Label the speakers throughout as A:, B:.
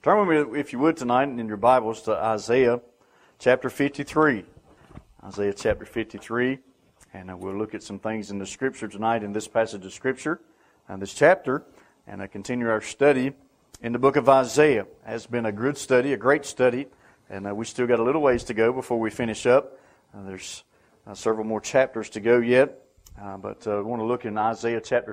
A: Turn with me, if you would, tonight in your Bibles to Isaiah chapter 53. Isaiah chapter 53. And we'll look at some things in the Scripture tonight in this passage of Scripture, this chapter, and continue our study in the book of Isaiah. It has been a good study, a great study, and we still got a little ways to go before we finish up. There's several more chapters to go yet, but we want to look in Isaiah chapter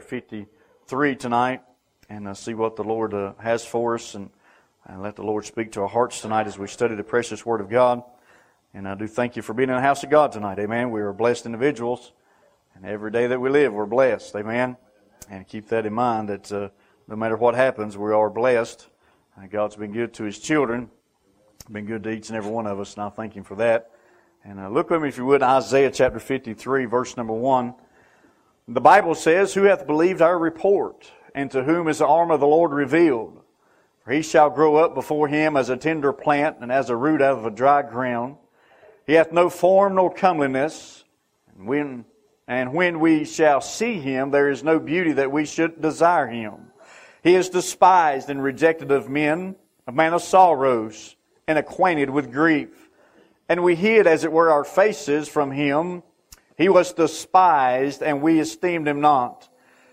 A: 53 tonight and see what the Lord has for us, and let the Lord speak to our hearts tonight as we study the precious Word of God. And I do thank you for being in the house of God tonight. Amen. We are blessed individuals, and every day that we live, we're blessed. Amen. And keep that in mind that no matter what happens, we are blessed. God's been good to His children, been good to each and every one of us, and I thank Him for that. And look with me, if you would, Isaiah chapter 53, verse number 1. The Bible says, "Who hath believed our report, and to whom is the arm of the Lord revealed? For he shall grow up before him as a tender plant, and as a root out of a dry ground. He hath no form nor comeliness, and when we shall see him, there is no beauty that we should desire him. He is despised and rejected of men, a man of sorrows, and acquainted with grief. And we hid, as it were, our faces from him. He was despised, and we esteemed him not.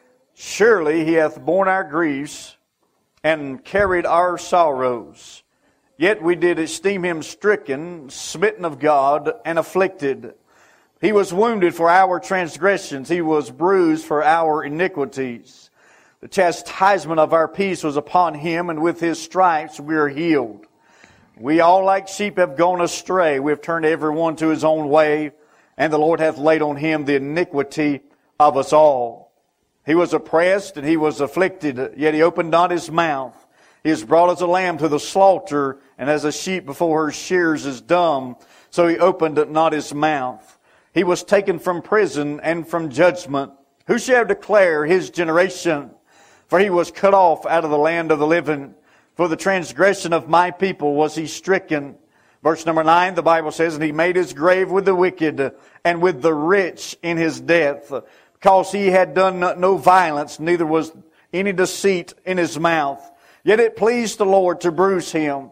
A: Surely he hath borne our griefs, and carried our sorrows. Yet we did esteem him stricken, smitten of God, and afflicted. He was wounded for our transgressions. He was bruised for our iniquities. The chastisement of our peace was upon him, and with his stripes we are healed. We all like sheep have gone astray. We have turned every one to his own way, and the Lord hath laid on him the iniquity of us all. He was oppressed and he was afflicted, yet he opened not his mouth. He is brought as a lamb to the slaughter, and as a sheep before her shears is dumb, so he opened not his mouth. He was taken from prison and from judgment. Who shall declare his generation? For he was cut off out of the land of the living. For the transgression of my people was he stricken." Verse number 9, the Bible says, "And he made his grave with the wicked, and with the rich in his death. Because he had done no violence, neither was any deceit in his mouth. Yet it pleased the Lord to bruise him.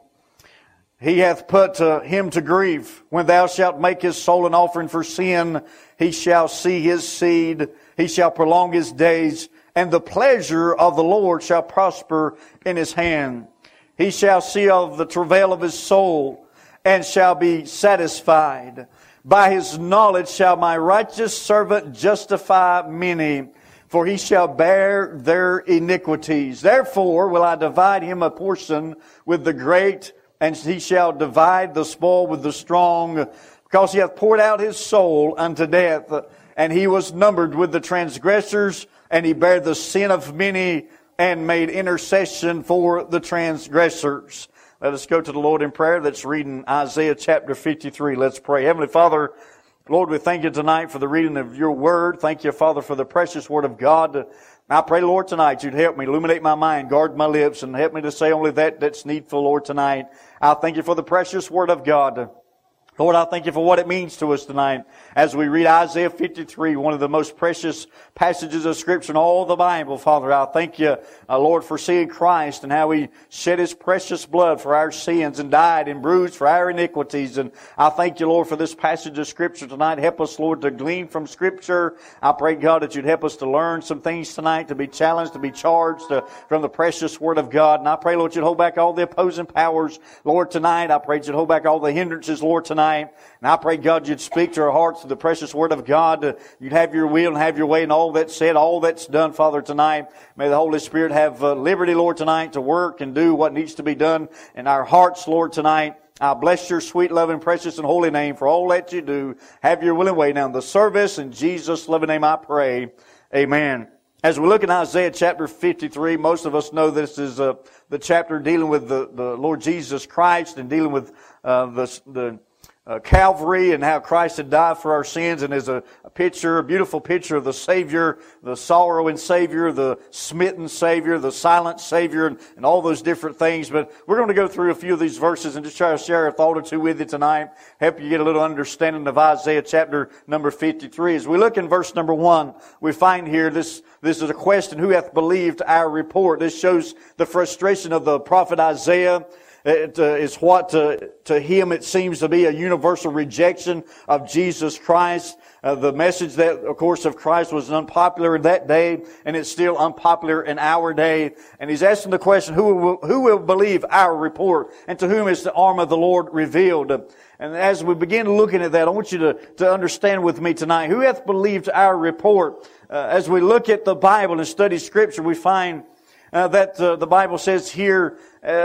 A: He hath put him to grief. When thou shalt make his soul an offering for sin, he shall see his seed. He shall prolong his days, and the pleasure of the Lord shall prosper in his hand. He shall see of the travail of his soul, and shall be satisfied. By his knowledge shall my righteous servant justify many, for he shall bear their iniquities. Therefore will I divide him a portion with the great, and he shall divide the spoil with the strong, because he hath poured out his soul unto death, and he was numbered with the transgressors, and he bare the sin of many, and made intercession for the transgressors." Let us go to the Lord in prayer. Let's read in Isaiah chapter 53. Let's pray. Heavenly Father, Lord, we thank you tonight for the reading of your word. Thank you, Father, for the precious word of God. I pray, Lord, tonight you'd help me illuminate my mind, guard my lips, and help me to say only that's needful, Lord, tonight. I thank you for the precious word of God. Lord, I thank you for what it means to us tonight as we read Isaiah 53, one of the most precious passages of Scripture in all the Bible, Father. I thank you, Lord, for seeing Christ and how He shed His precious blood for our sins and died and bruised for our iniquities. And I thank you, Lord, for this passage of Scripture tonight. Help us, Lord, to glean from Scripture. I pray, God, that you'd help us to learn some things tonight, to be challenged, to be charged from the precious Word of God. And I pray, Lord, you'd hold back all the opposing powers, Lord, tonight. I pray you'd hold back all the hindrances, Lord, tonight. And I pray, God, you'd speak to our hearts through the precious Word of God. You'd have your will and have your way in all that's said, all that's done, Father, tonight. May the Holy Spirit have liberty, Lord, tonight to work and do what needs to be done in our hearts, Lord, tonight. I bless your sweet, loving, precious, and holy name for all that you do. Have your will and way now in the service. In Jesus' loving name I pray. Amen. As we look at Isaiah chapter 53, most of us know this is the chapter dealing with the Lord Jesus Christ and dealing with the Calvary and how Christ had died for our sins, and is a picture, a beautiful picture of the Savior, the sorrowing Savior, the smitten Savior, the silent Savior, and all those different things. But we're going to go through a few of these verses and just try to share a thought or two with you tonight, help you get a little understanding of Isaiah chapter number 53. As we look in verse number 1, we find here this is a question, who hath believed our report? This shows the frustration of the prophet Isaiah. It is what to him it seems to be a universal rejection of Jesus Christ. The message that, of course, of Christ was unpopular in that day, and it's still unpopular in our day. And he's asking the question, who will believe our report? And to whom is the arm of the Lord revealed? And as we begin looking at that, I want you to understand with me tonight, who hath believed our report? As we look at the Bible and study Scripture, we find that the Bible says here,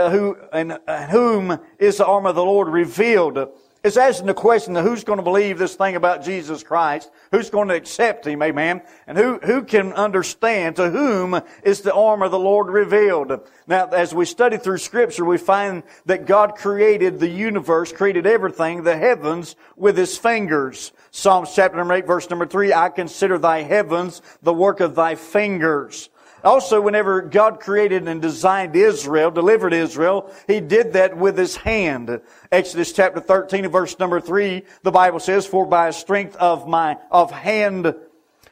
A: whom is the arm of the Lord revealed? It's asking the question of who's going to believe this thing about Jesus Christ, who's going to accept Him, amen, and who can understand to whom is the arm of the Lord revealed. Now, as we study through Scripture, we find that God created the universe, created everything, the heavens, with His fingers. Psalms chapter number 8, verse number 3, I consider thy heavens, the work of thy fingers. Also, whenever God created and designed Israel, delivered Israel, He did that with His hand. Exodus chapter 13 verse number 3, the Bible says, For by strength of hand of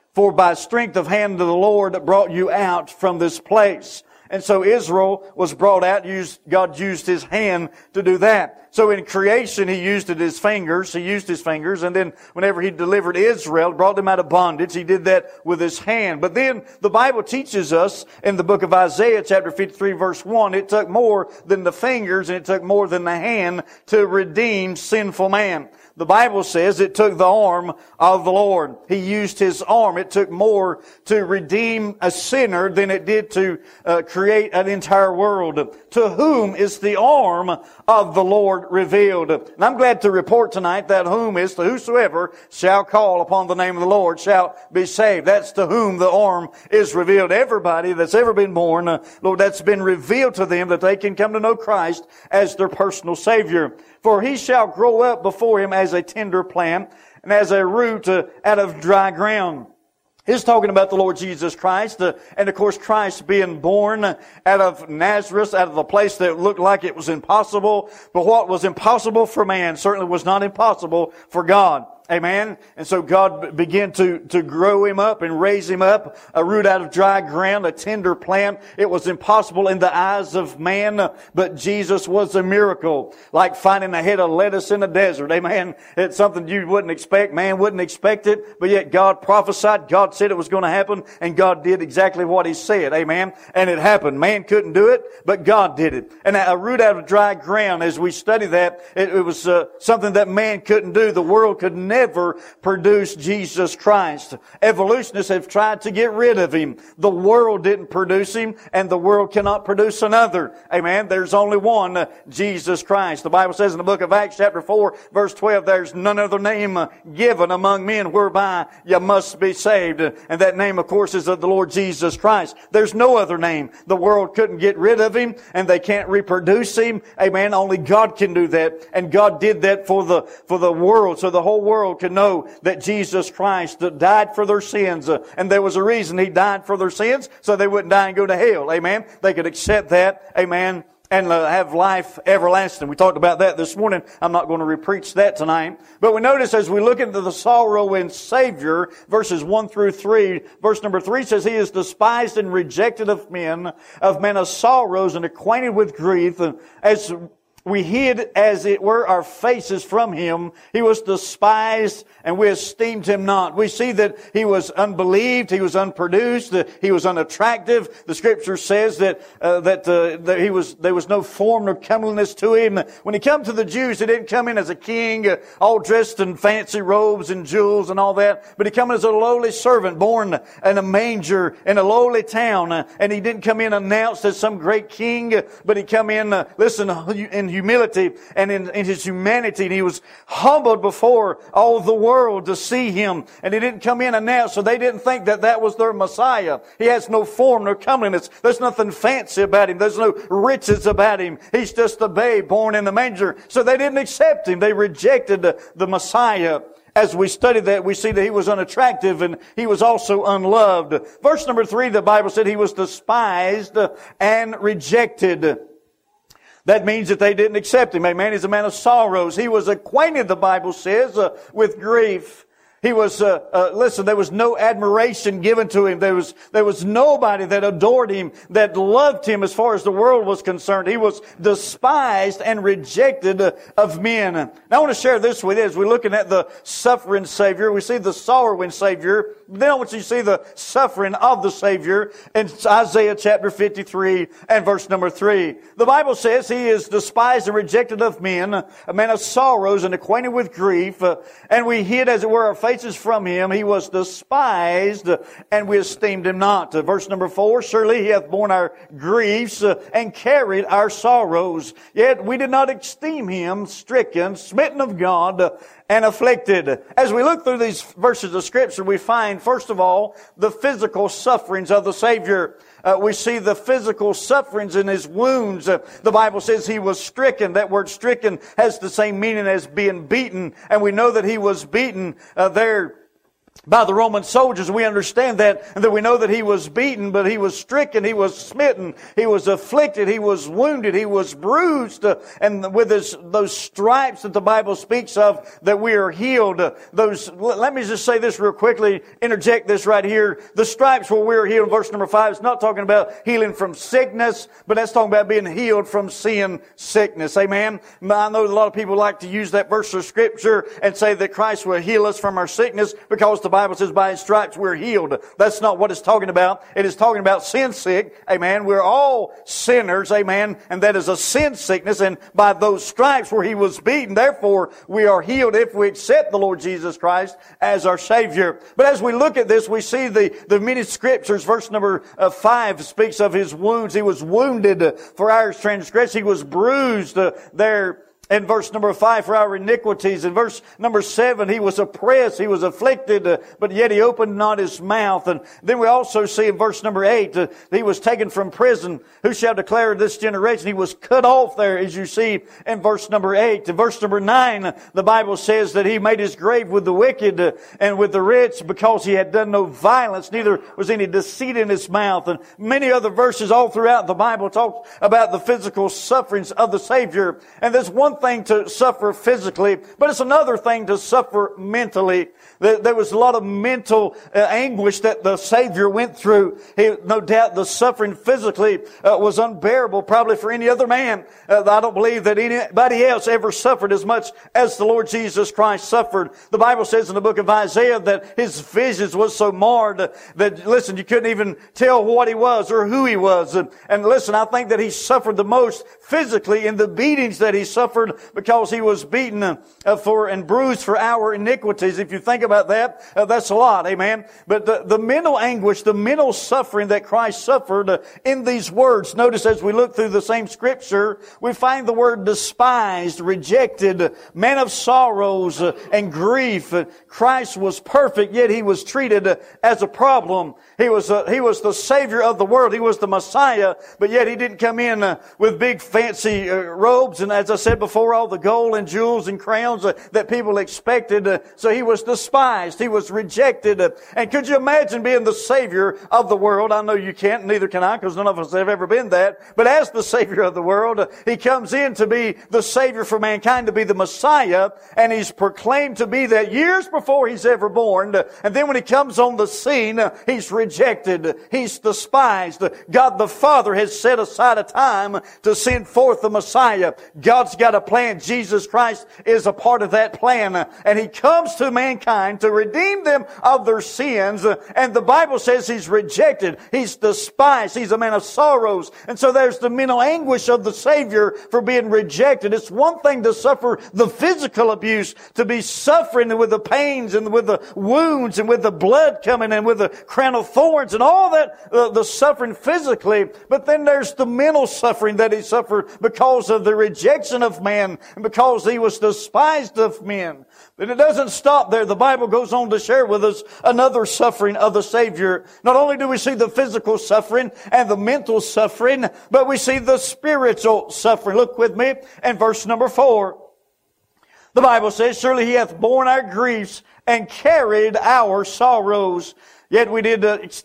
A: the Lord brought you out from this place. And so Israel was brought out. God used His hand to do that. So in creation, He used His fingers. He used His fingers. And then whenever He delivered Israel, brought them out of bondage, He did that with His hand. But then the Bible teaches us in the book of Isaiah, chapter 53, verse 1, it took more than the fingers and it took more than the hand to redeem sinful man. The Bible says it took the arm of the Lord. He used His arm. It took more to redeem a sinner than it did to create an entire world. To whom is the arm of the Lord revealed? And I'm glad to report tonight that whom is to whosoever shall call upon the name of the Lord shall be saved. That's to whom the arm is revealed. Everybody that's ever been born, Lord, that's been revealed to them that they can come to know Christ as their personal Savior. For he shall grow up before Him as a tender plant and as a root out of dry ground. He's talking about the Lord Jesus Christ, and of course Christ being born out of Nazareth, out of the place that looked like it was impossible. But what was impossible for man certainly was not impossible for God. Amen. And so God began to grow Him up and raise Him up, a root out of dry ground, a tender plant. It was impossible in the eyes of man, but Jesus was a miracle. Like finding a head of lettuce in the desert. Amen. It's something you wouldn't expect. Man wouldn't expect it, but yet God prophesied. God said it was going to happen, and God did exactly what He said. Amen. And it happened. Man couldn't do it, but God did it. And a root out of dry ground, as we study that, it was something that man couldn't do. The world could never produce Jesus Christ. Evolutionists have tried to get rid of Him. The world didn't produce Him, and the world cannot produce another. Amen. There's only one, Jesus Christ. The Bible says in the book of Acts chapter 4 verse 12, there's none other name given among men whereby you must be saved. And that name, of course, is of the Lord Jesus Christ. There's no other name. The world couldn't get rid of Him, and they can't reproduce Him. Amen. Only God can do that. And God did that for the world, so the whole world could know that Jesus Christ died for their sins. And there was a reason He died for their sins, so they wouldn't die and go to hell. Amen. They could accept that. Amen. And have life everlasting. We talked about that this morning. I'm not going to repreach that tonight. But we notice as we look into the sorrowing Savior, verses 1 through 3, verse number 3 says, He is despised and rejected of men of sorrows and acquainted with grief, as we hid, as it were, our faces from Him. He was despised, and we esteemed Him not. We see that He was unbelieved, He was unproduced, He was unattractive. The Scripture says that there was no form nor comeliness to Him. When He came to the Jews, He didn't come in as a king, all dressed in fancy robes and jewels and all that, but He came as a lowly servant, born in a manger in a lowly town. And He didn't come in announced as some great king, but He come in, in humility and in His humanity. And He was humbled before all the world to see Him. And He didn't come in and now, so they didn't think that that was their Messiah. He has no form, no comeliness. There's nothing fancy about Him. There's no riches about Him. He's just a babe born in the manger. So they didn't accept Him. They rejected the Messiah. As we study that, we see that He was unattractive and He was also unloved. Verse number 3, the Bible said He was despised and rejected. That means that they didn't accept Him. Amen. He's a man of sorrows. He was acquainted, the Bible says, with grief. He was, listen, there was no admiration given to Him. There was nobody that adored Him, that loved Him as far as the world was concerned. He was despised and rejected of men. Now I want to share this with you as we're looking at the suffering Savior. We see the sorrowing Savior. Then I want you to see the suffering of the Savior in Isaiah chapter 53 and verse number 3. The Bible says He is despised and rejected of men, a man of sorrows and acquainted with grief, and we hid, as it were, our faces from Him. He was despised, and we esteemed Him not. Verse number 4, surely He hath borne our griefs and carried our sorrows. Yet we did not esteem Him stricken, smitten of God, and afflicted. As we look through these verses of Scripture, we find, first of all, the physical sufferings of the Savior. We see the physical sufferings in His wounds. The Bible says He was stricken. That word stricken has the same meaning as being beaten. And we know that He was beaten there by the Roman soldiers. We understand that, and that we know that He was beaten, but He was stricken, He was smitten, He was afflicted, He was wounded, He was bruised, and with those stripes that the Bible speaks of, that we are healed. Let me just say this real quickly, interject this right here. The stripes where we are healed, verse number 5, is not talking about healing from sickness, but that's talking about being healed from sin sickness. Amen? I know a lot of people like to use that verse of Scripture and say that Christ will heal us from our sickness because the Bible says by His stripes we're healed. That's not what it's talking about. It is talking about sin sick. Amen. We're all sinners. Amen. And that is a sin sickness. And by those stripes where He was beaten, therefore we are healed if we accept the Lord Jesus Christ as our Savior. But as we look at this, we see the many Scriptures. Verse number 5 speaks of His wounds. He was wounded for our transgression. He was bruised there. In verse number 5, for our iniquities. In verse number 7, He was oppressed, He was afflicted, but yet He opened not His mouth. And then we also see in verse number 8, He was taken from prison. Who shall declare this generation? He was cut off there, as you see in verse number 8. In verse number 9, the Bible says that He made His grave with the wicked and with the rich, because He had done no violence, neither was any deceit in His mouth. And many other verses all throughout the Bible talk about the physical sufferings of the Savior. And there's one thing to suffer physically, but it's another thing to suffer mentally. There was a lot of mental anguish that the Savior went through. No doubt the suffering physically was unbearable, probably for any other man. I don't believe that anybody else ever suffered as much as the Lord Jesus Christ suffered. The Bible says in the book of Isaiah that His visions was so marred that, listen, you couldn't even tell what He was or who He was. And listen, I think that He suffered the most physically in the beatings that He suffered, because He was beaten and bruised for our iniquities. If you think about that, that's a lot, amen. But the mental anguish, the mental suffering that Christ suffered in these words, notice as we look through the same Scripture, we find the word despised, rejected, man of sorrows and grief. Christ was perfect, yet He was treated as a problem. He was the Savior of the world. He was the Messiah, but yet He didn't come in with big fancy robes, and as I said before, all the gold and jewels and crowns that people expected. So He was despised. He was rejected. And could you imagine being the Savior of the world? I know you can't, neither can I, because none of us have ever been that. But as the Savior of the world, He comes in to be the Savior for mankind, to be the Messiah, and He's proclaimed to be that years before He's ever born. And then when He comes on the scene, He's rejected. He's despised. God the Father has set aside a time to send forth the Messiah. God's got a a plan. Jesus Christ is a part of that plan. And He comes to mankind to redeem them of their sins. And the Bible says He's rejected. He's despised. He's a man of sorrows. And so there's the mental anguish of the Savior for being rejected. It's one thing to suffer the physical abuse, to be suffering with the pains and with the wounds and with the blood coming and with the crown of thorns and all that, the suffering physically. But then there's the mental suffering that He suffered because of the rejection of man and because He was despised of men. But it doesn't stop there. The Bible goes on to share with us another suffering of the Savior. Not only do we see the physical suffering and the mental suffering, but we see the spiritual suffering. Look with me in verse number 4. The Bible says, surely He hath borne our griefs and carried our sorrows. Yet we did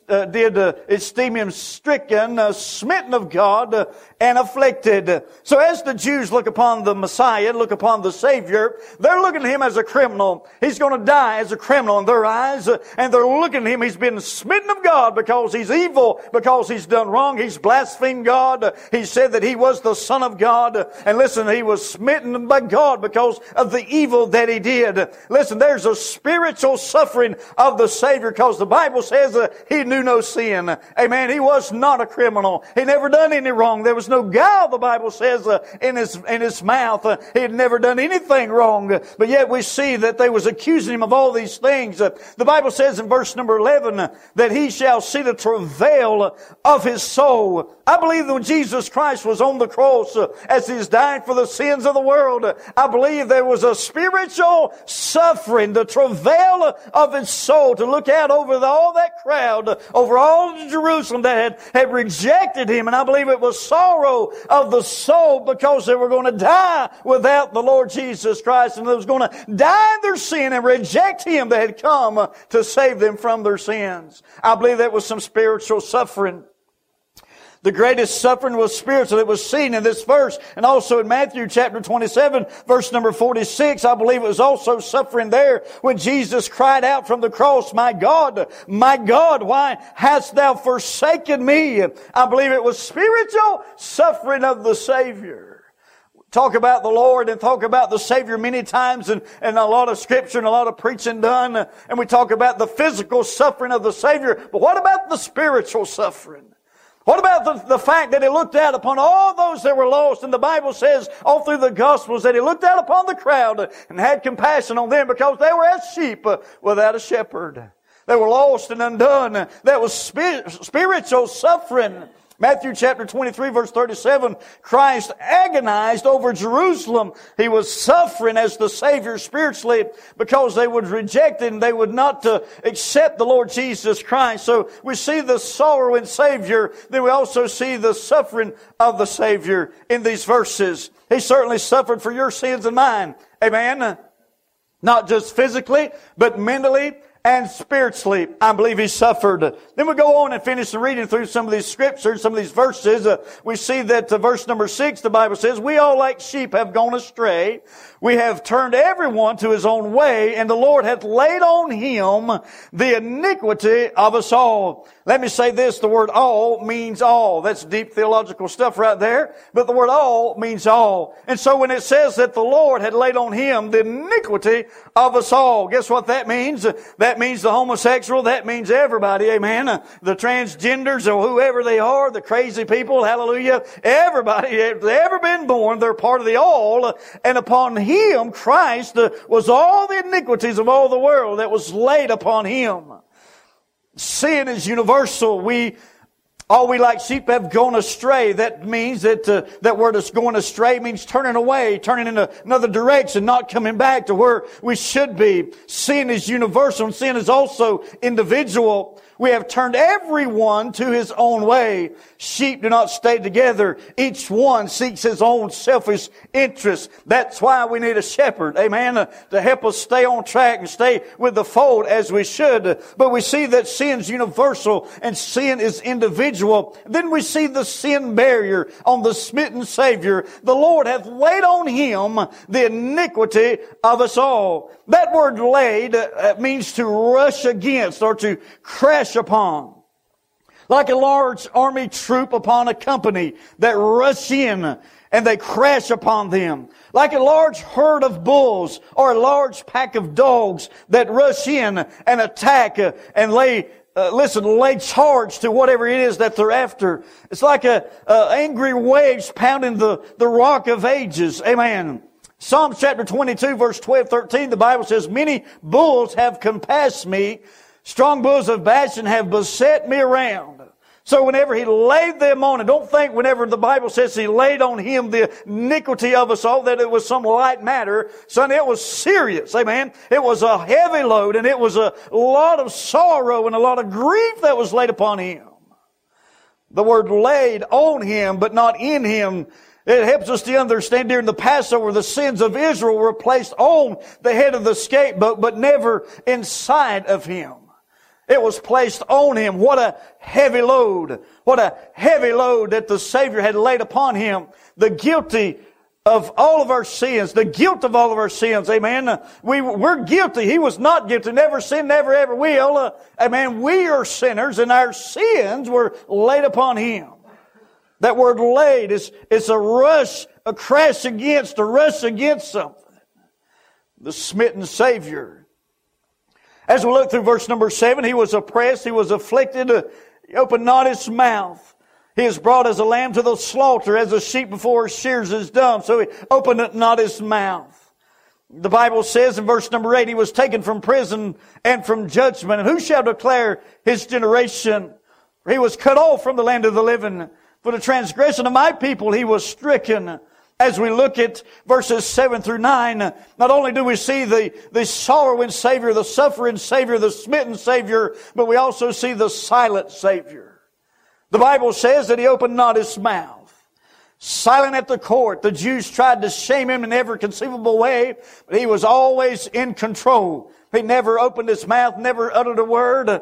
A: esteem Him stricken, smitten of God, and afflicted. So as the Jews look upon the Messiah, look upon the Savior, they're looking at Him as a criminal. He's going to die as a criminal in their eyes. And they're looking at Him. He's been smitten of God because He's evil, because He's done wrong. He's blasphemed God. He said that He was the Son of God. And listen, He was smitten by God because of the evil that He did. Listen, there's a spiritual suffering of the Savior because the Bible says He knew no sin. Amen. He was not a criminal. He never done any wrong. There was no guile, the Bible says, in his mouth. He had never done anything wrong. But yet we see that they was accusing Him of all these things. The Bible says in verse number 11 that He shall see the travail of His soul. I believe that when Jesus Christ was on the cross as He was dying for the sins of the world, I believe there was a spiritual suffering, the travail of His soul, to look out over all that crowd, over all of Jerusalem that had rejected Him. And I believe it was sorrow of the soul because they were going to die without the Lord Jesus Christ, and they was going to die in their sin and reject Him that had come to save them from their sins. I believe that was some spiritual suffering. The greatest suffering was spiritual. It was seen in this verse. And also in Matthew chapter 27, verse number 46, I believe it was also suffering there when Jesus cried out from the cross, my God, why hast Thou forsaken me? I believe it was spiritual suffering of the Savior. Talk about the Lord and talk about the Savior many times and a lot of scripture and a lot of preaching done. And we talk about the physical suffering of the Savior. But what about the spiritual suffering? What about the fact that He looked out upon all those that were lost? And the Bible says all through the Gospels that He looked out upon the crowd and had compassion on them because they were as sheep without a shepherd. They were lost and undone. That was spiritual suffering. Matthew chapter 23 verse 37, Christ agonized over Jerusalem. He was suffering as the Savior spiritually because they would reject Him. They would not accept the Lord Jesus Christ. So we see the sorrow in Savior. Then we also see the suffering of the Savior in these verses. He certainly suffered for your sins and mine. Amen. Not just physically, but mentally and spiritually, I believe He suffered. Then we go on and finish the reading through some of these scriptures, some of these verses. We see that verse number 6, the Bible says, we all like sheep have gone astray. We have turned everyone to his own way, and the Lord hath laid on Him the iniquity of us all. Let me say this, the word all means all. That's deep theological stuff right there. But the word all means all. And so when it says that the Lord had laid on Him the iniquity of us all, guess what that means? That means the homosexual, that means everybody, amen. The transgenders or whoever they are, the crazy people, hallelujah. Everybody, if they've ever been born, they're part of the all. And upon Him, Christ, was all the iniquities of all the world that was laid upon Him. Sin is universal. All we like sheep have gone astray. That means that word is going astray means turning away, turning in another direction, not coming back to where we should be. Sin is universal and sin is also individual. We have turned everyone to his own way. Sheep do not stay together. Each one seeks his own selfish interest. That's why we need a shepherd, amen, to help us stay on track and stay with the fold as we should. But we see that sin's universal and sin is individual. Then we see the sin barrier on the smitten Savior. The Lord hath laid on Him the iniquity of us all. That word laid means to rush against or to crash upon. Like a large army troop upon a company that rush in and they crash upon them. Like a large herd of bulls or a large pack of dogs that rush in and attack and lay charge to whatever it is that they're after. It's like angry waves pounding the rock of ages. Amen. Psalms chapter 22 verse 12, 13, the Bible says, many bulls have compassed me. Strong bulls of Bashan have beset me around. So whenever he laid them on, and don't think whenever the Bible says he laid on him the iniquity of us all, that it was some light matter. Son, it was serious. Amen. It was a heavy load, and it was a lot of sorrow and a lot of grief that was laid upon him. The word laid on him, but not in him. It helps us to understand during the Passover, the sins of Israel were placed on the head of the scapegoat, but never inside of him. It was placed on him. What a heavy load. What a heavy load that the Savior had laid upon him. The guilty of all of our sins. The guilt of all of our sins. Amen. We're guilty. He was not guilty. Never sinned, never ever will. Amen. We are sinners and our sins were laid upon him. That word laid is a rush, a crash against, a rush against something. The smitten Savior. As we look through verse number 7, he was oppressed, he was afflicted, he opened not his mouth. He is brought as a lamb to the slaughter, as a sheep before his shears is dumb, so he opened not his mouth. The Bible says in verse number 8, he was taken from prison and from judgment. And who shall declare his generation? He was cut off from the land of the living. For the transgression of my people he was stricken. As we look at verses 7 through 9, not only do we see the sorrowing Savior, the suffering Savior, the smitten Savior, but we also see the silent Savior. The Bible says that he opened not his mouth. Silent at the court, the Jews tried to shame him in every conceivable way, but he was always in control. He never opened his mouth, never uttered a word.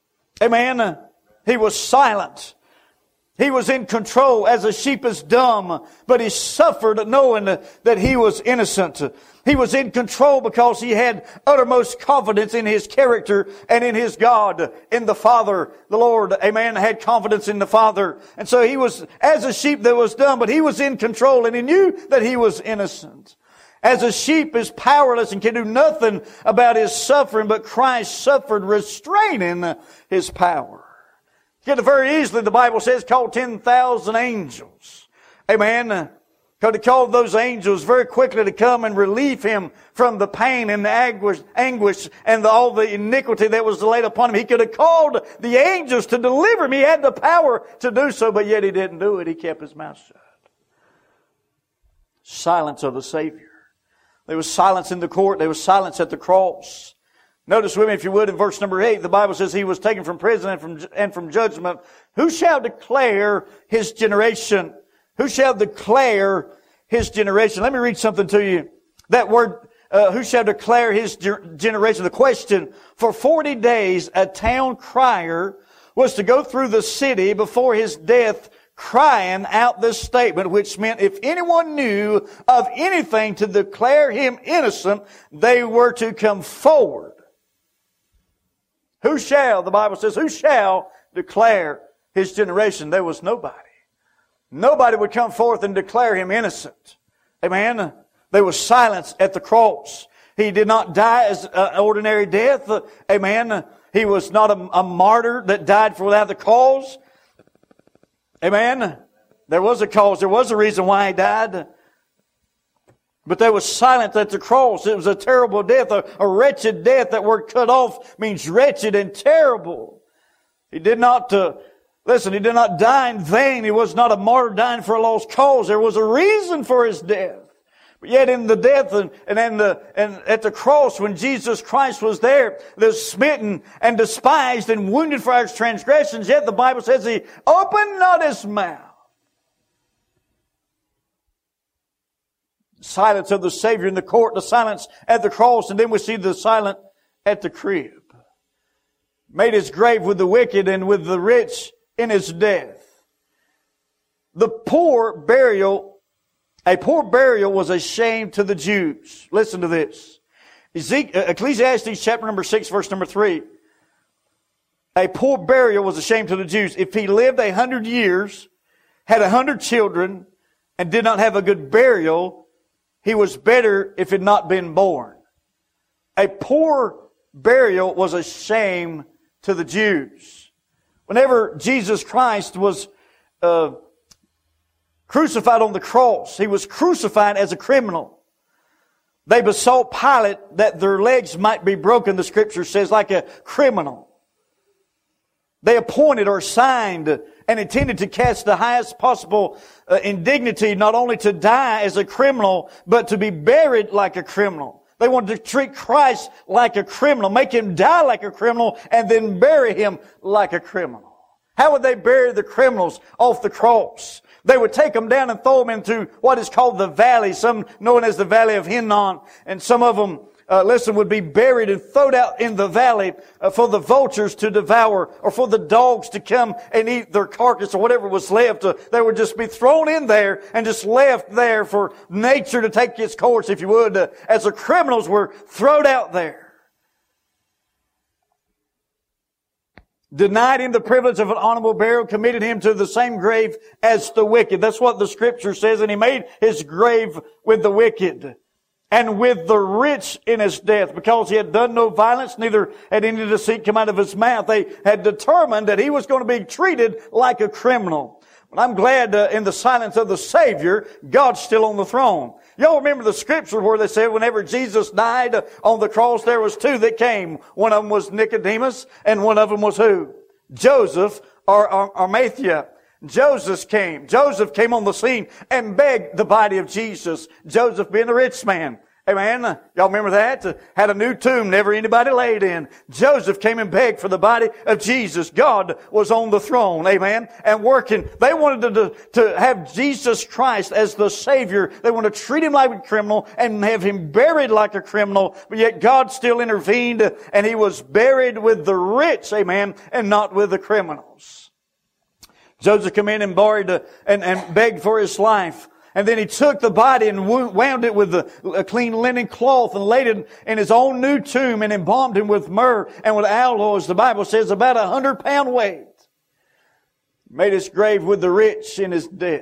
A: Amen. He was silent. He was in control as a sheep is dumb, but he suffered knowing that he was innocent. He was in control because he had uttermost confidence in his character and in his God, in the Father. The Lord, amen, had confidence in the Father. And so he was as a sheep that was dumb, but he was in control and he knew that he was innocent. As a sheep is powerless and can do nothing about his suffering, but Christ suffered restraining his power. Get it very easily, the Bible says, called 10,000 angels. Amen. Could have called those angels very quickly to come and relieve him from the pain and the anguish and all the iniquity that was laid upon him. He could have called the angels to deliver him. He had the power to do so, but yet he didn't do it. He kept his mouth shut. Silence of the Savior. There was silence in the court. There was silence at the cross. Notice with me, if you would, in verse number 8, the Bible says he was taken from prison and from judgment. Who shall declare his generation? Who shall declare his generation? Let me read something to you. That word, who shall declare his generation? The question, for 40 days a town crier was to go through the city before his death crying out this statement, which meant if anyone knew of anything to declare him innocent, they were to come forward. Who shall, the Bible says, who shall declare his generation? There was nobody. Nobody would come forth and declare him innocent. Amen. There was silence at the cross. He did not die as an ordinary death. Amen. He was not a martyr that died for without the cause. Amen. There was a cause. There was a reason why he died. But there was silence at the cross. It was a terrible death, a wretched death. That word cut off means wretched and terrible. He did not, he did not die in vain. He was not a martyr dying for a lost cause. There was a reason for his death. But yet in the death and at the cross when Jesus Christ was there, smitten and despised and wounded for our transgressions, yet the Bible says he opened not his mouth. Silence of the Savior in the court, the silence at the cross, and then we see the silence at the crib. Made his grave with the wicked and with the rich in his death. A poor burial was a shame to the Jews. Listen to this. Ecclesiastes chapter number 6, verse number 3. A poor burial was a shame to the Jews. If he lived 100 years, had 100 children, and did not have a good burial, he was better if he had not been born. A poor burial was a shame to the Jews. Whenever Jesus Christ was crucified on the cross, he was crucified as a criminal. They besought Pilate that their legs might be broken, the Scripture says, like a criminal. They appointed or assigned and intended to catch the highest possible indignity, not only to die as a criminal, but to be buried like a criminal. They wanted to treat Christ like a criminal, make Him die like a criminal, and then bury Him like a criminal. How would they bury the criminals off the cross? They would take them down and throw them into what is called the valley, some known as the Valley of Hinnom, and some of them would be buried and thrown out in the valley for the vultures to devour or for the dogs to come and eat their carcass or whatever was left. They would just be thrown in there and just left there for nature to take its course, if you would, as the criminals were thrown out there. Denied him the privilege of an honorable burial, committed him to the same grave as the wicked. That's what the Scripture says. And he made his grave with the wicked and with the rich in his death, because he had done no violence, neither had any deceit come out of his mouth. They had determined that he was going to be treated like a criminal. But I'm glad in the silence of the Savior, God's still on the throne. Y'all remember the Scripture where they said whenever Jesus died on the cross, there was two that came. One of them was Nicodemus, and one of them was who? Joseph or Arimathea. Joseph came on the scene and begged the body of Jesus. Joseph being a rich man. Amen. Y'all remember that? Had a new tomb never anybody laid in. Joseph came and begged for the body of Jesus. God was on the throne. Amen. And working. They wanted to have Jesus Christ as the Savior. They wanted to treat Him like a criminal and have Him buried like a criminal. But yet God still intervened and He was buried with the rich. Amen. And not with the criminals. Joseph came in and borrowed and begged for his life. And then he took the body and wound it with a clean linen cloth and laid it in his own new tomb and embalmed him with myrrh and with aloes. The Bible says about 100-pound weight. Made his grave with the rich in his death.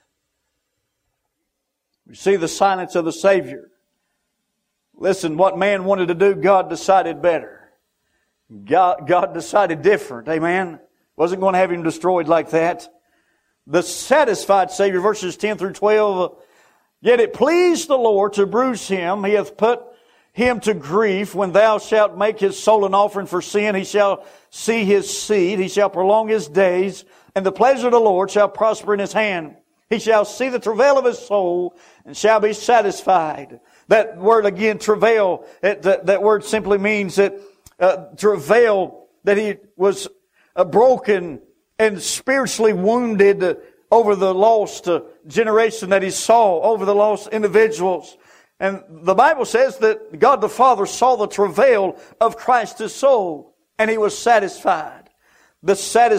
A: We see the silence of the Savior. Listen, what man wanted to do, God decided better. God decided different. Amen. Wasn't going to have him destroyed like that. The satisfied Savior, verses 10 through 12. Yet it pleased the Lord to bruise him. He hath put him to grief. When thou shalt make his soul an offering for sin, he shall see his seed. He shall prolong his days. And the pleasure of the Lord shall prosper in his hand. He shall see the travail of his soul and shall be satisfied. That word again, travail, that word simply means that travail, that he was broken and spiritually wounded over the lost generation that he saw, over the lost individuals. And the Bible says that God the Father saw the travail of Christ's soul, and He was satisfied. The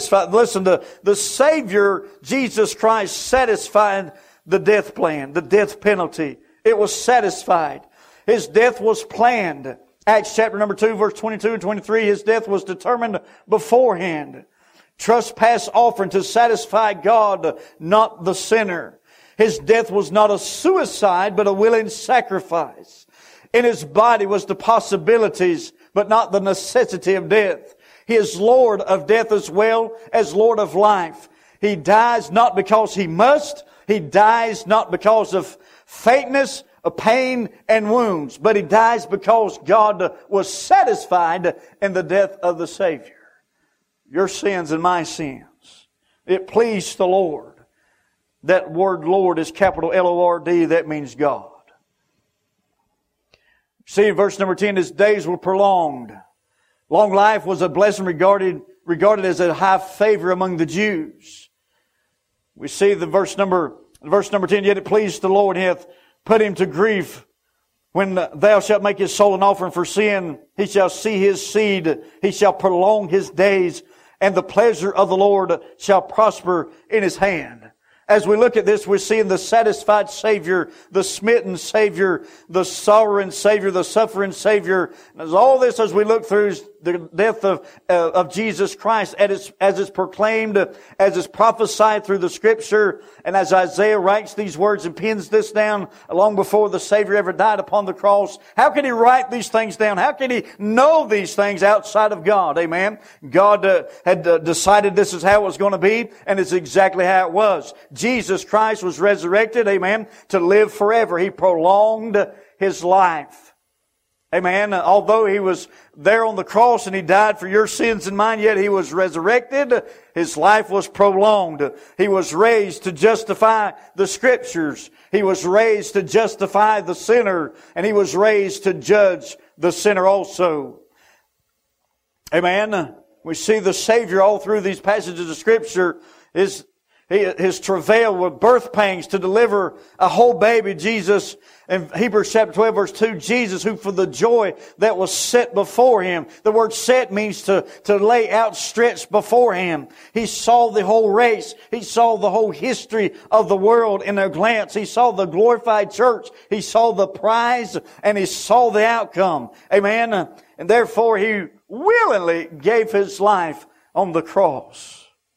A: Savior, Jesus Christ, satisfied the death plan, the death penalty. It was satisfied. His death was planned. Acts chapter number 2, verse 22 and 23, His death was determined beforehand. Trespass offering to satisfy God, not the sinner. His death was not a suicide, but a willing sacrifice. In His body was the possibilities, but not the necessity of death. He is Lord of death as well as Lord of life. He dies not because He must. He dies not because of faintness, of pain and wounds, but He dies because God was satisfied in the death of the Savior. Your sins and my sins. It pleased the Lord. That word Lord is capital L-O-R-D. That means God. See in verse number 10, His days were prolonged. Long life was a blessing regarded as a high favor among the Jews. We see the verse number 10, Yet it pleased the Lord, He hath put him to grief. When thou shalt make his soul an offering for sin, he shall see his seed. He shall prolong his days, and the pleasure of the Lord shall prosper in his hand. As we look at this, we're seeing the satisfied Savior, the smitten Savior, the sorrowing Savior, the suffering Savior. And as all this, as we look through the death of Jesus Christ, as it's proclaimed, as it's prophesied through the Scripture, and as Isaiah writes these words and pins this down long before the Savior ever died upon the cross, how can he write these things down? How can he know these things outside of God? Amen. God had decided this is how it was going to be, and it's exactly how it was. Jesus Christ was resurrected, amen, to live forever. He prolonged His life. Amen. Although He was there on the cross and He died for your sins and mine, yet He was resurrected. His life was prolonged. He was raised to justify the Scriptures. He was raised to justify the sinner, and He was raised to judge the sinner also. Amen. We see the Savior all through these passages of Scripture. His travail with birth pangs to deliver a whole baby, Jesus. In Hebrews chapter 12 verse 2, Jesus, who for the joy that was set before Him. The word set means to lay outstretched before Him. He saw the whole race. He saw the whole history of the world in a glance. He saw the glorified church. He saw the prize and He saw the outcome. Amen. And therefore He willingly gave His life on the cross.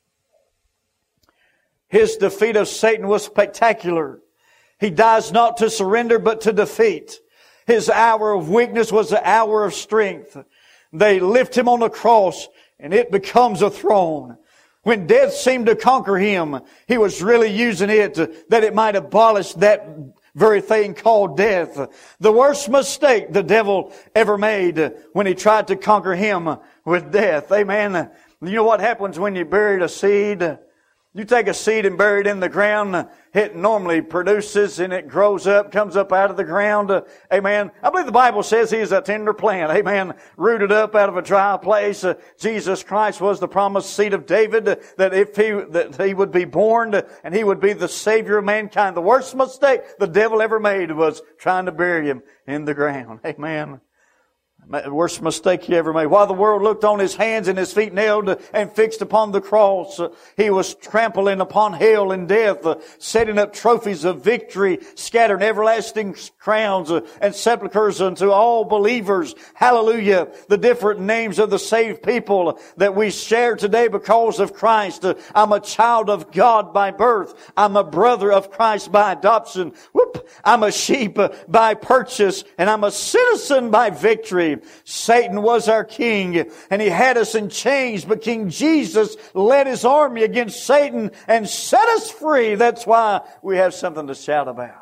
A: His defeat of Satan was spectacular. He dies not to surrender, but to defeat. His hour of weakness was the hour of strength. They lift Him on the cross, and it becomes a throne. When death seemed to conquer Him, He was really using it that it might abolish that very thing called death. The worst mistake the devil ever made when he tried to conquer Him with death. Amen. You know what happens when you buried a seed? You take a seed and bury it in the ground, it normally produces and it grows up, comes up out of the ground. Amen. I believe the Bible says He is a tender plant. Amen. Rooted up out of a dry place. Jesus Christ was the promised seed of David, that He would be born and He would be the Savior of mankind. The worst mistake the devil ever made was trying to bury Him in the ground. Amen. The worst mistake He ever made. While the world looked on His hands and His feet nailed and fixed upon the cross, He was trampling upon hell and death, setting up trophies of victory, scattering everlasting crowns and sepulchres unto all believers. Hallelujah. The different names of the saved people that we share today because of Christ. I'm a child of God by birth. I'm a brother of Christ by adoption. Whoop. I'm a sheep by purchase, and I'm a citizen by victory. Satan was our king, and he had us in chains, but King Jesus led His army against Satan and set us free. That's why we have something to shout about.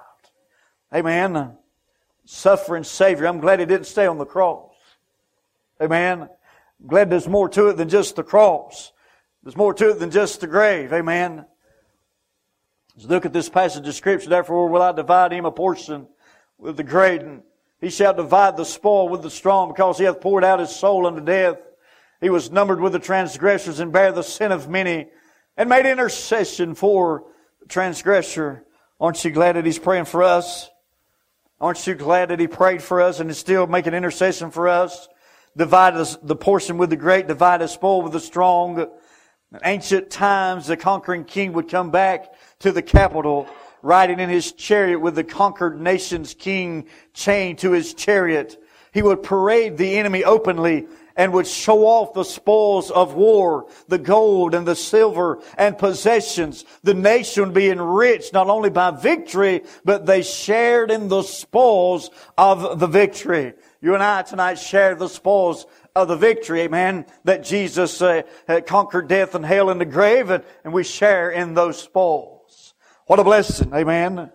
A: Amen. Suffering Savior. I'm glad He didn't stay on the cross. Amen. I'm glad there's more to it than just the cross. There's more to it than just the grave. Amen. Let's look at this passage of Scripture. Therefore will I divide Him a portion with the great, and He shall divide the spoil with the strong, because He hath poured out His soul unto death. He was numbered with the transgressors and bare the sin of many, and made intercession for the transgressor. Aren't you glad that He's praying for us? Aren't you glad that He prayed for us and is still making intercession for us? Divide the portion with the great, divide the spoil with the strong. In ancient times, the conquering king would come back to the capital, riding in his chariot with the conquered nation's king chained to his chariot. He would parade the enemy openly and would show off the spoils of war, the gold and the silver and possessions. The nation would be enriched not only by victory, but they shared in the spoils of the victory. You and I tonight share the spoils of the victory, amen, that Jesus conquered death and hell and the grave, and we share in those spoils. What a blessing, amen.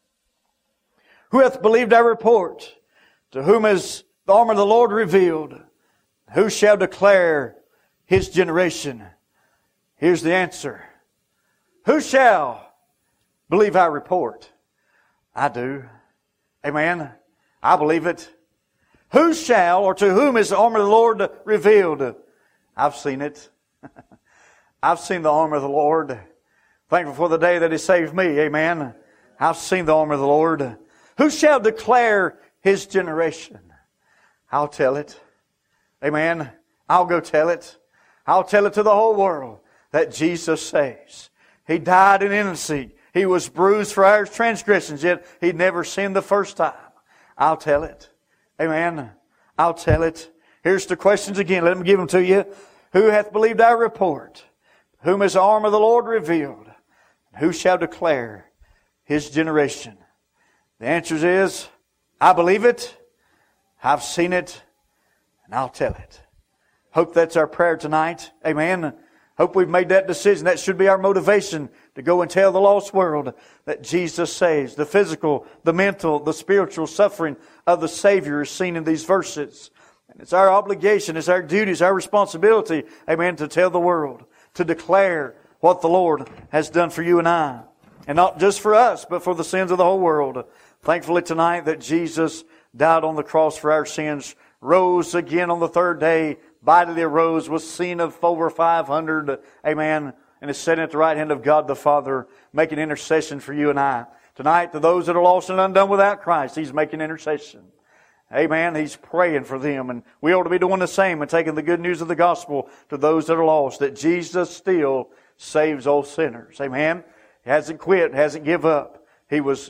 A: Who hath believed our report? To whom is the arm of the Lord revealed? Who shall declare His generation? Here's the answer. Who shall believe our report? I do. Amen. I believe it. Who shall, or to whom is the arm of the Lord revealed? I've seen it. I've seen the arm of the Lord. Thankful for the day that He saved me. Amen. I've seen the arm of the Lord. Who shall declare His generation? I'll tell it. Amen. I'll go tell it. I'll tell it to the whole world that Jesus saves. He died in innocency. He was bruised for our transgressions, yet He never sinned the first time. I'll tell it. Amen. I'll tell it. Here's the questions again. Let me give them to you. Who hath believed our report? Whom is the arm of the Lord revealed? Who shall declare His generation? The answer is, I believe it, I've seen it, and I'll tell it. Hope that's our prayer tonight. Amen. Hope we've made that decision. That should be our motivation to go and tell the lost world that Jesus saves. The physical, the mental, the spiritual suffering of the Savior is seen in these verses. And it's our obligation, it's our duty, it's our responsibility, amen, to tell the world, to declare what the Lord has done for you and I. And not just for us, but for the sins of the whole world. Thankfully tonight that Jesus died on the cross for our sins, rose again on the third day, bodily arose, was seen of over 500, amen, and is sitting at the right hand of God the Father, making intercession for you and I. Tonight, to those that are lost and undone without Christ, He's making intercession. Amen. He's praying for them, and we ought to be doing the same and taking the good news of the gospel to those that are lost, that Jesus still saves all sinners. Amen. He hasn't quit, hasn't give up. He was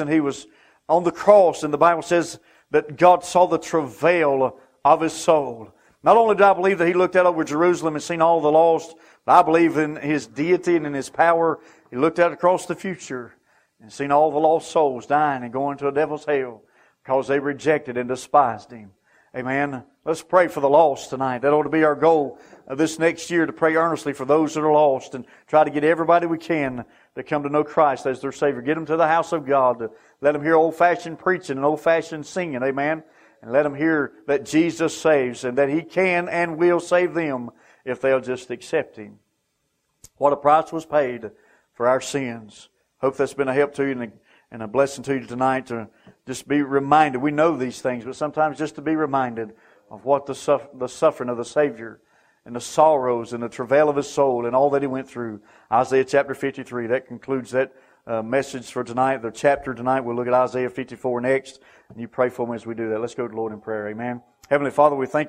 A: on the cross, and the Bible says that God saw the travail of His soul. Not only do I believe that He looked out over Jerusalem and seen all the lost, but I believe in His deity and in His power. He looked out across the future and seen all the lost souls dying and going to a devil's hell because they rejected and despised Him. Amen. Let's pray for the lost tonight. That ought to be our goal this next year, to pray earnestly for those that are lost and try to get everybody we can to come to know Christ as their Savior. Get them to the house of God. To let them hear old-fashioned preaching and old-fashioned singing. Amen. And let them hear that Jesus saves and that He can and will save them if they'll just accept Him. What a price was paid for our sins. Hope that's been a help to you and a blessing to you tonight, to just be reminded. We know these things, but sometimes just to be reminded of what the suffering of the Savior and the sorrows and the travail of His soul and all that He went through. Isaiah chapter 53, that concludes that message for tonight, the chapter tonight. We'll look at Isaiah 54 next, and you pray for me as we do that. Let's go to the Lord in prayer. Amen. Heavenly Father, we thank you.